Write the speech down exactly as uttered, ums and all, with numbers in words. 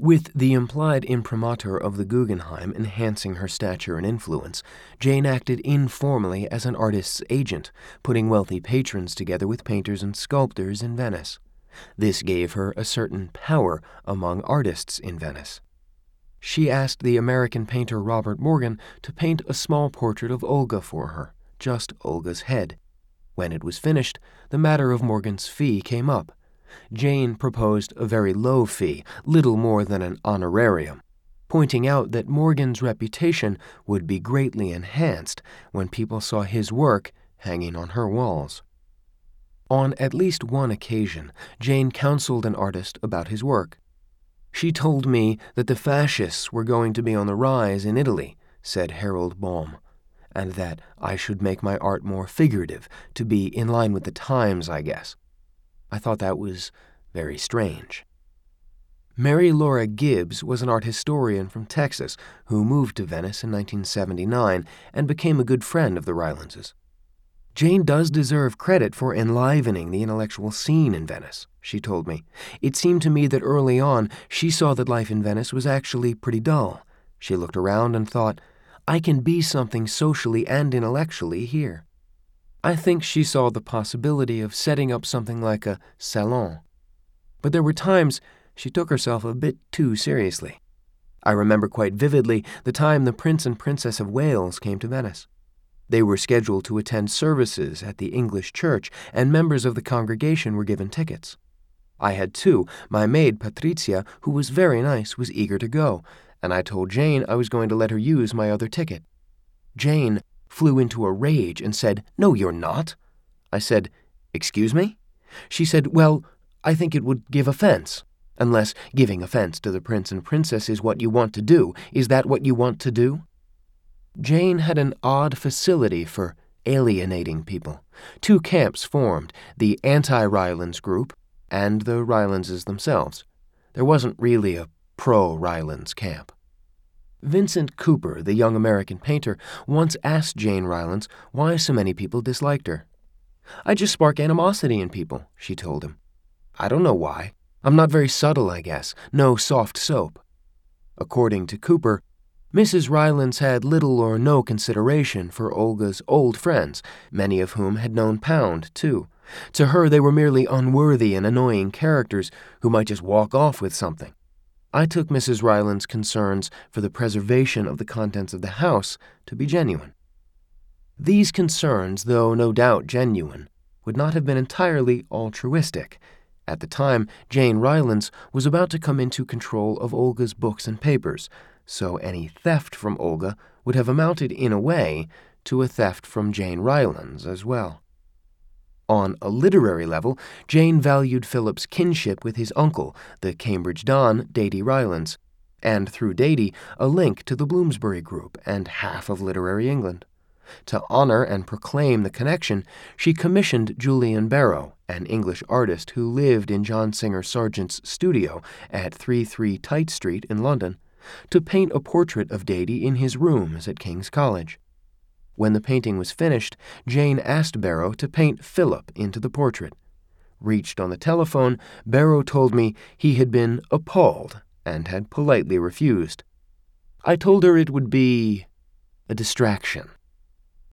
With the implied imprimatur of the Guggenheim enhancing her stature and influence, Jane acted informally as an artist's agent, putting wealthy patrons together with painters and sculptors in Venice. This gave her a certain power among artists in Venice. She asked the American painter Robert Morgan to paint a small portrait of Olga for her, just Olga's head. When it was finished, the matter of Morgan's fee came up. Jane proposed a very low fee, little more than an honorarium, pointing out that Morgan's reputation would be greatly enhanced when people saw his work hanging on her walls. On at least one occasion, Jane counseled an artist about his work. "She told me that the fascists were going to be on the rise in Italy," said Harold Baum, "and that I should make my art more figurative, to be in line with the times, I guess." I thought that was very strange. Mary Laura Gibbs was an art historian from Texas who moved to Venice in nineteen seventy-nine and became a good friend of the Rylances. "Jane does deserve credit for enlivening the intellectual scene in Venice," she told me. "It seemed to me that early on she saw that life in Venice was actually pretty dull. She looked around and thought, I can be something socially and intellectually here." I think she saw the possibility of setting up something like a salon. But there were times she took herself a bit too seriously. I remember quite vividly the time the Prince and Princess of Wales came to Venice. They were scheduled to attend services at the English church, and members of the congregation were given tickets. I had two. My maid, Patrizia, who was very nice, was eager to go, and I told Jane I was going to let her use my other ticket. Jane flew into a rage and said, "No, you're not." I said, "Excuse me?" She said, "Well, I think it would give offense. Unless giving offense to the Prince and Princess is what you want to do. Is that what you want to do?" Jane had an odd facility for alienating people. Two camps formed, the anti-Rylance group and the Rylances themselves. There wasn't really a pro-Rylance camp. Vincent Cooper, the young American painter, once asked Jane Rylance why so many people disliked her. "I just spark animosity in people," she told him. "I don't know why. I'm not very subtle, I guess. No soft soap." According to Cooper, Missus Rylance had little or no consideration for Olga's old friends, many of whom had known Pound, too. To her, they were merely unworthy and annoying characters who might just walk off with something. I took Missus Rylance's concerns for the preservation of the contents of the house to be genuine. These concerns, though no doubt genuine, would not have been entirely altruistic. At the time, Jane Rylance was about to come into control of Olga's books and papers, so any theft from Olga would have amounted, in a way, to a theft from Jane Rylance as well. On a literary level, Jane valued Philip's kinship with his uncle, the Cambridge Don, Datey Rylance, and through Datey, a link to the Bloomsbury Group and half of literary England. To honor and proclaim the connection, she commissioned Julian Barrow, an English artist who lived in John Singer Sargent's studio at thirty-three Tite Street in London, to paint a portrait of Datey in his rooms at King's College. When the painting was finished, Jane asked Barrow to paint Philip into the portrait. Reached on the telephone, Barrow told me he had been appalled and had politely refused. I told her it would be a distraction.